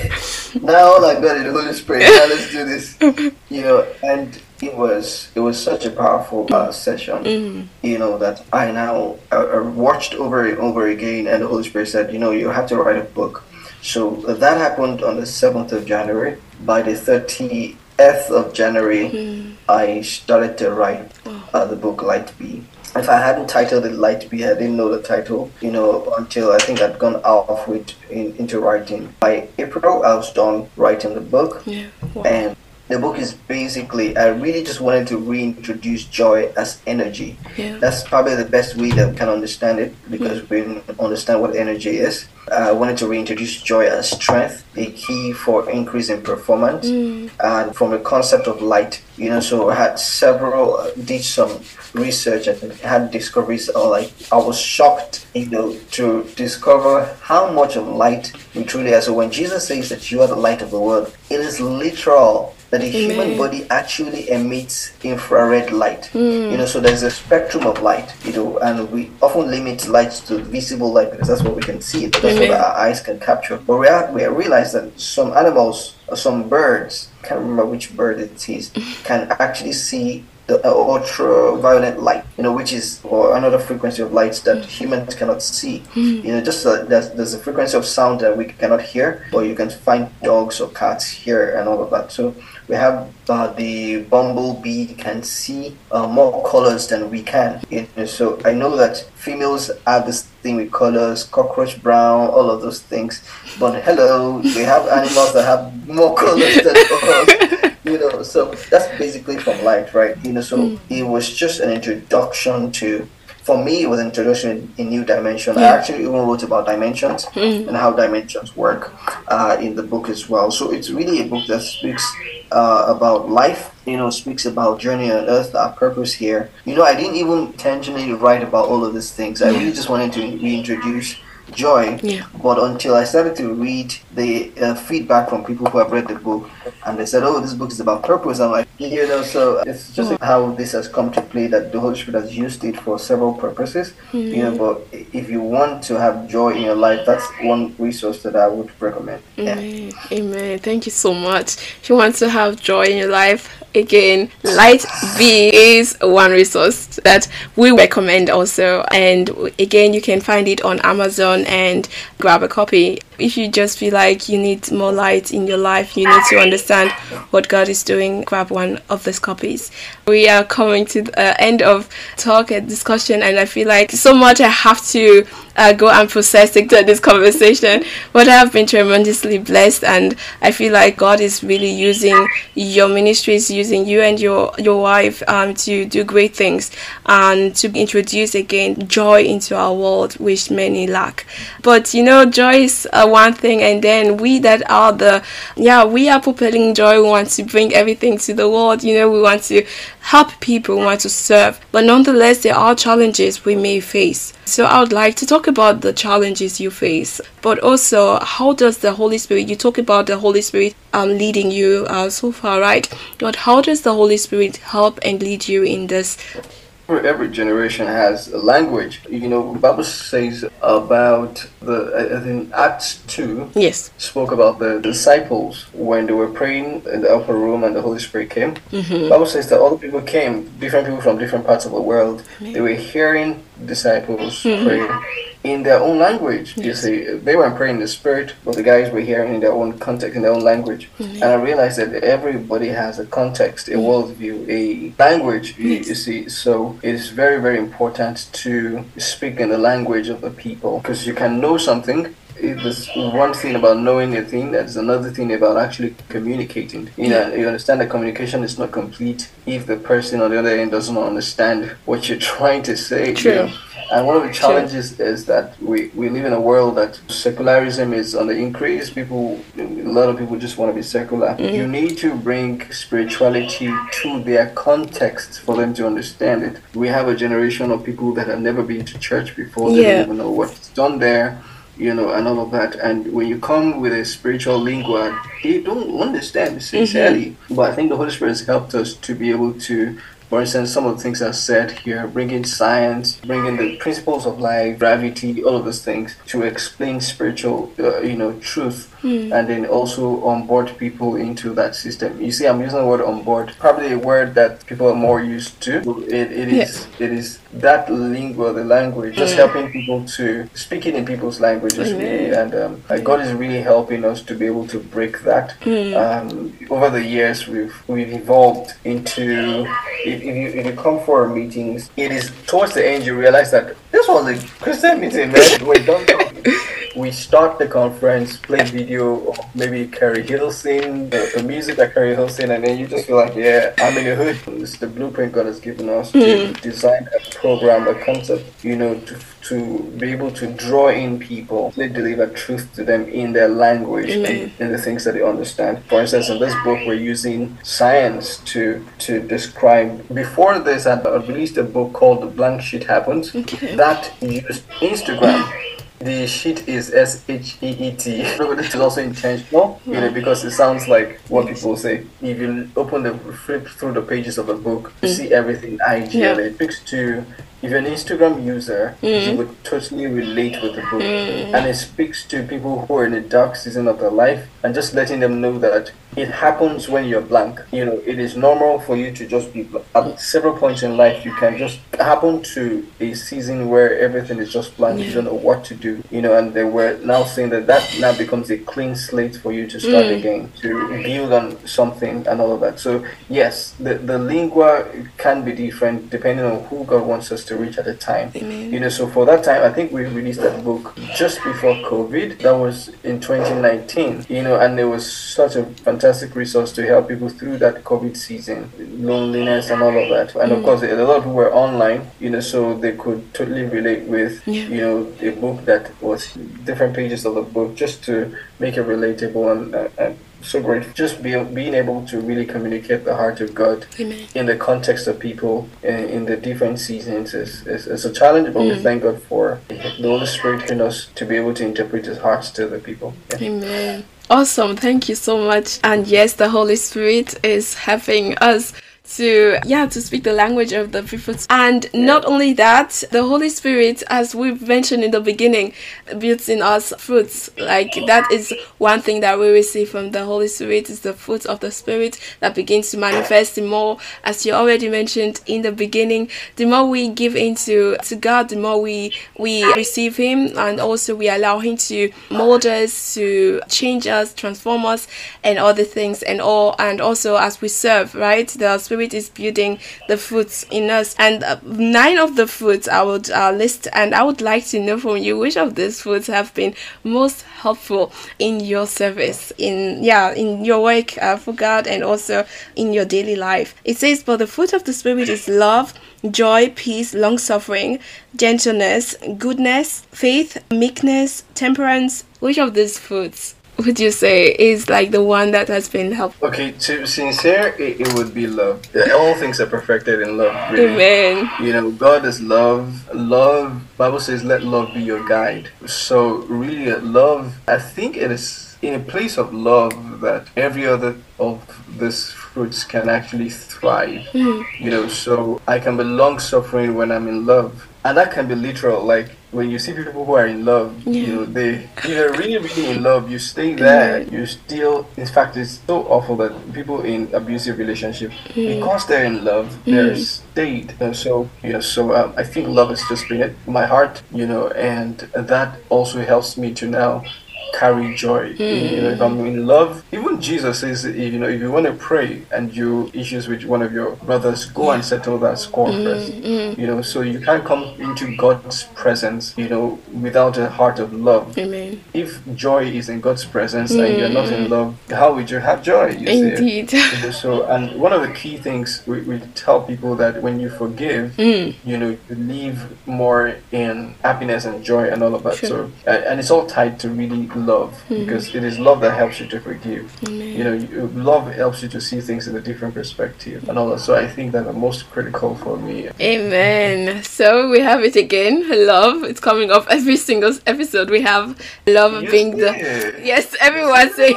Now all I got is the Holy Spirit. Now let's do this. You know, and it was it was such a powerful uh, session. Mm. You know, that I now I, I watched over and over again, and the Holy Spirit said, you know, you have to write a book. So uh, that happened on the seventh of January. By the thirtieth of January, Mm. I started to write Wow. uh, the book Light Be. If I hadn't titled it Light Be, I didn't know the title, you know, until I think I'd gone off with in, into writing. By April, I was done writing the book. Yeah. Wow. And the book is basically, I really just wanted to reintroduce joy as energy. Yeah. That's probably the best way that we can understand it, because we understand what energy is. I wanted to reintroduce joy as strength, a key for increase in performance, Mm. and from the concept of light. You know, so I had several, uh, did some research and had discoveries. Or like, I was shocked, you know, to discover how much of light we truly are. So when Jesus says that you are the light of the world, it is literal that the Amen. human body actually emits infrared light. Mm. You know, so there's a spectrum of light, you know, and we often limit light to visible light because that's what we can see, that's Amen. what our eyes can capture. But we, are, we realize that some animals, or some birds, can't remember which bird it is, can actually see the uh, ultraviolet light, you know, which is or another frequency of lights that humans cannot see. Mm. You know, just uh, there's, there's a frequency of sound that we cannot hear, but you can find dogs or cats hear and all of that. So we have uh, the bumblebee can see uh, more colors than we can. You know, so I know that females have this thing with colors, cockroach brown, all of those things. But hello, we have animals that have more colors than us. You know, so that's basically from light, right? You know, so Mm. it was just an introduction to, for me, it was an introduction in new dimension. I Yeah. actually even wrote about dimensions Mm. and how dimensions work uh, in the book as well. So it's really a book that speaks uh, about life, you know, speaks about journey on earth, our purpose here. You know, I didn't even intentionally write about all of these things. I Yeah. really just wanted to reintroduce joy. Yeah. But until I started to read the uh, feedback from people who have read the book, and they said, oh, this book is about purpose, I'm like, you know, so it's just how this has come to play, that the Holy Spirit has used it for several purposes. Mm. You know, but if you want to have joy in your life, that's one resource that I would recommend. Yeah. Amen. Amen. Thank you so much. If you want to have joy in your life, again, Light Be is one resource that we recommend also. And again, you can find it on Amazon and grab a copy. If you just feel like you need more light in your life, you need to understand what God is doing, grab one of these copies. We are coming to the uh, end of talk and discussion, and I feel like so much I have to uh, go and process into this conversation. But I have been tremendously blessed, and I feel like God is really using your ministries, using you and your your wife um, to do great things and to introduce again joy into our world, which many lack. But you know, joy is uh, one thing, and then we that are the yeah we are propelling joy. We want to bring everything to the world. You know, we want to help people, we want to serve, but nonetheless there are challenges we may face. So I would like to talk about the challenges you face, but also how does the Holy Spirit, you talk about the Holy Spirit um leading you uh, so far, right? But how does the Holy Spirit help and lead you in this? Every generation has a language. You know, the Bible says about the, I think Acts two Yes. spoke about the disciples when they were praying in the upper room and the Holy Spirit came. Mm-hmm. The Bible says that all the people came, different people from different parts of the world. Amen. They were hearing disciples Mm-hmm. pray in their own language. Yes. You see, they weren't praying in the Spirit, but the guys were hearing in their own context, in their own language. Mm-hmm. And I realized that everybody has a context, a Mm-hmm. worldview, a language, you, Yes. you see. So it is very, very important to speak in the language of the people, because you can know something. There's one thing about knowing a thing, there's another thing about actually communicating. You know, you understand that communication is not complete if the person on the other end doesn't understand what you're trying to say. True. You know? And one of the challenges True. is that we, we live in a world that secularism is on the increase. People, a lot of people just want to be secular. Mm. You need to bring spirituality to their context for them to understand it. We have a generation of people that have never been to church before. They Yeah. don't even know what's done there. You know, and all of that. And when you come with a spiritual lingua, they don't understand sincerely. Mm-hmm. But I think the Holy Spirit has helped us to be able to, for instance, some of the things I said here, bringing science, bringing the principles of life, gravity, all of those things to explain spiritual, uh, you know, truth. Mm. And then also onboard people into that system. You see, I'm using the word onboard, probably a word that people are more used to. It, it is Yes. it is that lingua, the language, just mm. helping people to speak it in people's languages. Amen. Really, and um, uh, God is really helping us to be able to break that. Mm. Um, over the years, we've we've evolved into. If, if you if you come for our meetings, it is towards the end you realize that this was a Christian meeting, man. We don't talk. We start the conference, play video of maybe Carrie Hilson, the, the music that Carrie Hilson, and then you just feel like, yeah, I'm in the hood. It's the blueprint God has given us mm. to design a program, a concept, you know, to to be able to draw in people, they deliver truth to them in their language, in, in the things that they understand. For instance, in this book, we're using science to to describe. Before this, I released a book called The Blank Sheet Happens. Okay. That used Instagram. The sheet is S H E E T. This is also intentional, you know, because it sounds like what people say. If you open the flip through the pages of a book, you mm. see everything I G L. Yeah. It speaks to, if you're an Instagram user, mm. you would totally relate with the book. Mm. And it speaks to people who are in a dark season of their life and just letting them know that it happens when you're blank. You know, it is normal for you to just be blank. At several points in life, you can just happen to a season where everything is just blank. Yeah. You don't know what to do. You know, and they were now saying that that now becomes a clean slate for you to start mm. again, to build on something and all of that. So yes, the, the lingua can be different depending on who God wants us to reach at the time. Amen. You know, so for that time, I think we released that book just before COVID. That was in twenty nineteen. You know, and it was such a fantastic resource to help people through that COVID season, loneliness and all of that. And mm. of course, a lot of people were online, you know, so they could totally relate with, yeah. you know, a book that was different pages of the book just to make it relatable and, uh, and so great. Just be, being able to really communicate the heart of God Amen. In the context of people in, in the different seasons is, is, is a challenge, but mm. we thank God for the Holy Spirit in us to be able to interpret His hearts to the people. Yeah. Amen. Awesome. Thank you so much. And yes, the Holy Spirit is helping us to yeah to speak the language of the people. And yeah. not only that, the Holy Spirit, as we've mentioned in the beginning, builds in us fruits. Like that is one thing that we receive from the Holy Spirit, is the fruits of the Spirit that begins to manifest. The more, as you already mentioned in the beginning, the more we give into to God, the more we we receive Him, and also we allow Him to mold us, to change us, transform us, and other things. And all and also as we serve, right, the Spirit Spirit is building the fruits in us. And uh, nine of the fruits I would uh, list, and I would like to know from you which of these fruits have been most helpful in your service, in yeah, in your work uh, for God, and also in your daily life. It says, "But the fruit of the Spirit is love, joy, peace, long-suffering, gentleness, goodness, faith, meekness, temperance." Which of these fruits would you say is like the one that has been helpful? Okay, to be sincere, it, it would be love. Yeah, all things are perfected in love, really. Amen. You know, God is love. Love, Bible says, let love be your guide. So really, uh, love, I think it is in a place of love that every other of these fruits can actually thrive. Mm. You know, so I can be long-suffering when I'm in love. And that can be literal, like when you see people who are in love, yeah. you know, they, if you're really, really in love, you stay there, you still, in fact, it's so awful that people in abusive relationships, mm. because they're in love, mm. they're stayed. And so, you know, so um, I think love has just been in my heart, you know, and that also helps me to now carry joy. Mm. You know, if I'm in love, even Jesus says, you know, if you want to pray and you issues with one of your brothers, go yeah. and settle that score mm. first. Mm. You know, so you can't come into God's presence, you know, without a heart of love. Amen. If joy is in God's presence mm. and you're not in love, how would you have joy? You Indeed. See? You know, so, and one of the key things we, we tell people that when you forgive, mm. you know, you live more in happiness and joy and all of that. Sure. So, uh, and it's all tied to really love, mm. because it is love that helps you to forgive. Amen. You know, you, love helps you to see things in a different perspective and all that. So I think that the most critical for me. Amen. So we have it again, love. It's coming up every single episode. We have love yes, being the yeah. yes, everyone saying.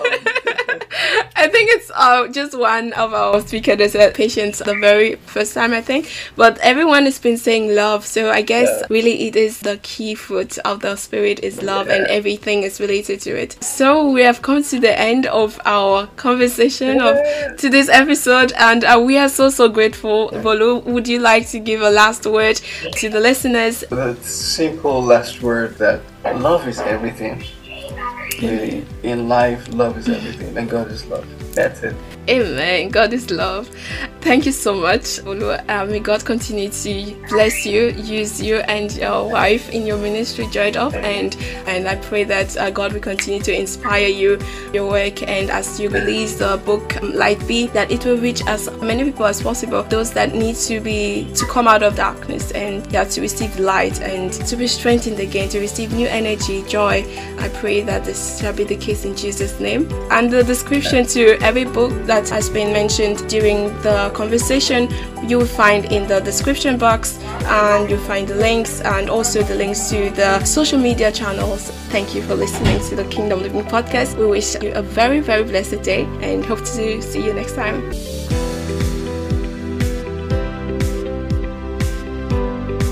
I think it's uh, just one of our speakers that said patience the very first time, I think. But everyone has been saying love. So I guess yeah. really it is the key fruit of the Spirit is love, yeah. and everything is related to it. So we have come to the end of our conversation yeah. of today's episode, and uh, we are so, so grateful. Bolu, would you like to give a last word to the listeners? The simple last word that love is everything. Really, in life, love is everything, and God is love. That's it. Amen. God is love. Thank you so much, Olu. Uh, may God continue to bless you, use you and your wife in your ministry, Joy Up, and and I pray that uh, God will continue to inspire you, your work, and as you release the book um, Light Be, that it will reach as many people as possible, those that need to be to come out of darkness and yeah, to receive light and to be strengthened again, to receive new energy, joy. I pray that this shall be the case in Jesus' name. And the description to every book that has been mentioned during the conversation you will find in the description box, and you'll find the links and also the links to the social media channels. Thank you for listening to the Kingdom Living Podcast. We wish you a very, very blessed day and hope to see you next time.